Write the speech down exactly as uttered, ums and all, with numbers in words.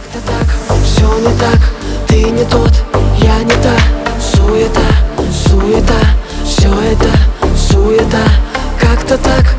Как-то так, все не так, ты не тот, я не та. Суета, суета, все это суета. Как-то так,